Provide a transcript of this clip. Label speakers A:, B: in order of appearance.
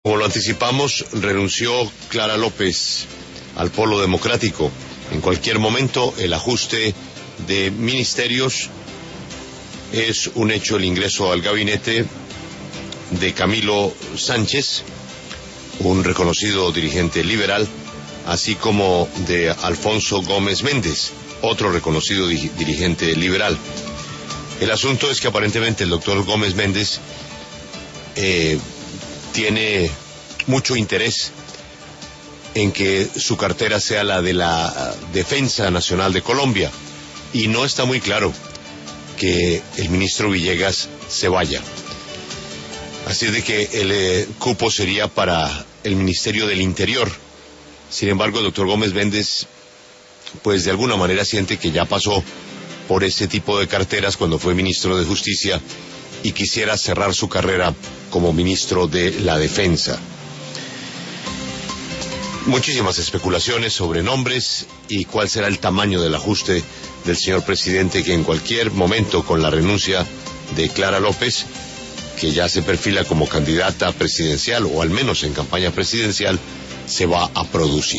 A: Como lo anticipamos, renunció Clara López al Polo Democrático. En cualquier momento, el ajuste de ministerios es un hecho. El ingreso al gabinete de Camilo Sánchez, un reconocido dirigente liberal, así como de Alfonso Gómez Méndez, otro reconocido dirigente liberal. El asunto es que aparentemente el doctor Gómez Méndez tiene mucho interés en que su cartera sea la de la Defensa Nacional de Colombia, y no está muy claro que el ministro Villegas se vaya. Así es de que el cupo sería para el Ministerio del Interior. Sin embargo, el doctor Gómez Méndez, pues de alguna manera siente que ya pasó por ese tipo de carteras cuando fue ministro de Justicia y quisiera cerrar su carrera como ministro de la Defensa. Muchísimas especulaciones sobre nombres y cuál será el tamaño del ajuste del señor presidente, que en cualquier momento, con la renuncia de Clara López, que ya se perfila como candidata presidencial, o al menos en campaña presidencial, se va a producir.